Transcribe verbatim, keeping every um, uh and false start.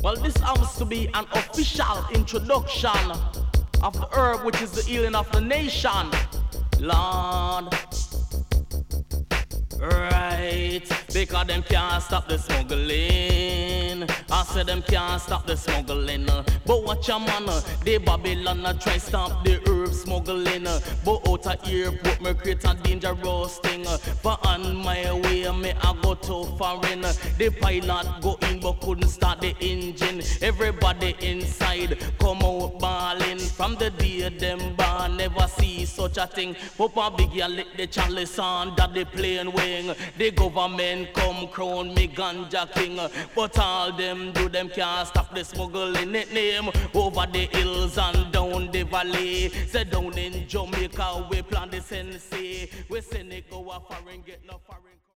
Well, this happens to be an official introduction of the herb which is the healing of the nation. Lord, right, because them can't stop the smuggling. I said them can't stop the smuggling. But watch your man, they Babylon try stop the herb smuggling. But out of airport, me create a dangerous thing. For on my way, me I go to foreign. The pilot go in but couldn't start the engine. Everybody inside come out bawling. From the day them born, never see such a thing. Papa big ya lick the chalice on that the plane wing. The government come crown me ganja king. But all them do them can't stop the smuggling it name. Over the hills and down the valley. Say down in Jamaica we plant the sensei. We send it go a foreign get no foreign.